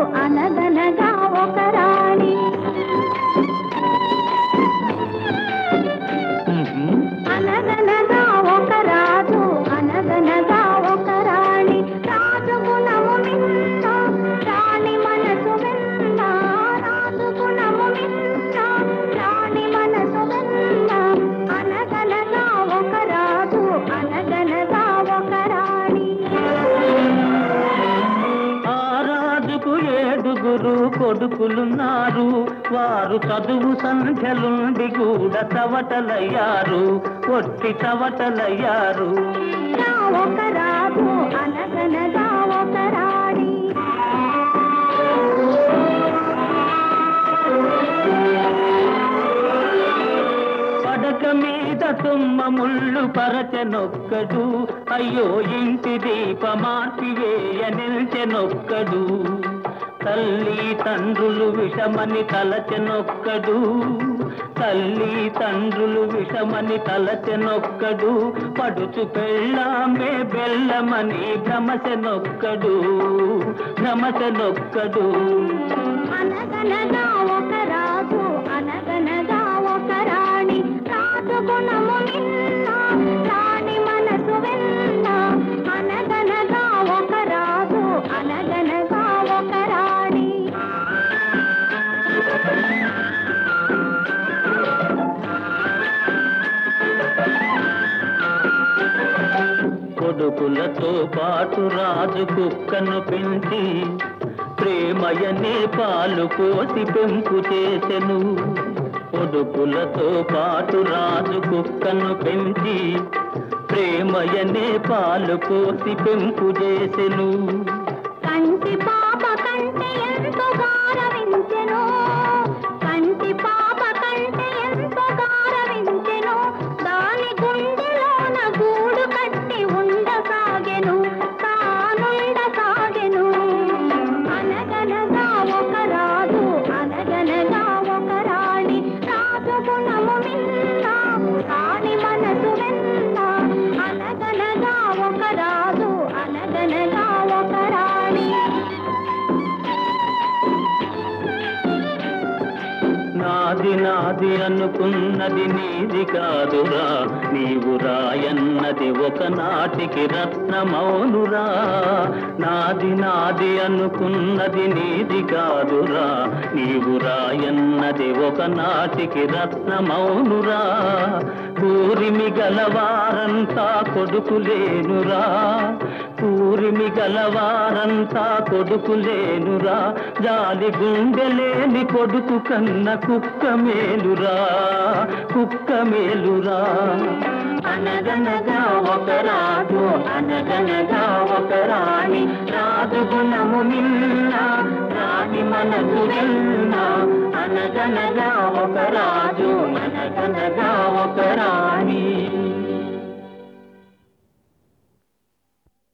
అనగనగా ఒక రాణి. అనగనగా ఒక రాజు, అనగనగా ఒక రాణి. రాజు గుణము మిన్న, రాణి మనసు వెన్న. రాజు గుణము మిన్న, రాణి మనసు వెన్న. అనగనగా ఒక రాజు, అనగనగా ఒక రాణి. ఆ రాజుకు 7 కొడుకులున్నారు. వారు చదువు సంఖ్యలుండి కూడా చవటలయ్యారు, ఒట్టి చవటలయ్యారు. ఒక రాజు, అనగనగా ఒక రాణి. పడక మీద తుమ్మ ముళ్ళు పరచెనొక్కడు, అయ్యో ఇంటి దీపమార్పివేయ నిల్చెనొక్కడు. తల్లి తండ్రులు విషమని తలచెనొక్కడు, తల్లి తండ్రులు విషమని తలచెనొక్కడు. పడుచు పెళ్ళామే బెల్లమని భ్రమసెనొక్కడు, భ్రమసెనొక్కడు. అనగనగా ఒక రాజు, అనగనగా ఒక రాణి. రాజు గుణము నిన్న, రాణి మనసు వెన్న. అనగనగా ఒక రాజు, అనగనగా ఒక రాణి. కొడుకులతో పాటు రాజు కుక్కను పెంచి ప్రేమయనే పాలు పోసి పెంపు చేసెను. కొడుకులతో పాటు రాజు కుక్కను పెంచి ప్రేమయనే పాలు పోసి పెంపు చేసెను. కంటి పాప కంటే ఎంతో గారవించెను, కంటి పాప కంటే ఎంతో గారవించెను. దాని గుండెలోన గూడు కట్టి ఉండసాగెను, తానుండసాగెను. అనగనగా ఒక రాజు, అనగనగా ఒక రాణి. రాజు గుణము మిన్న, రాణి మనసు వెన్న. అనగనగా ఒక రాజు, అనగనగా ఒక రాణి. నాది నాది అనుకున్నది నీది కాదురా, నీవు రాయన్నది ఒకనాటికి రత్నమౌనురా. నాది నాది అనుకున్నది నీది కాదురా, నీవు రాయన్నది ఒకనాటికి రత్నమౌనురా. కూరిమి గలవారంతా కొడుకులేనురా, కూరిమి గలవారంతా కొడుకులేనురా. జాలి గుండెలేని కొడుకు కన్న కుక్క మేలురా, కుక్క మేలురా. అనగనగా ఒక రాజు, అనగనగా ఒక రాణి. రాజు గుణము మిన్న, రాణి మనసు వెన్న. అనగనగా ఒక రాజు, అనగనగా ఒక రాణి.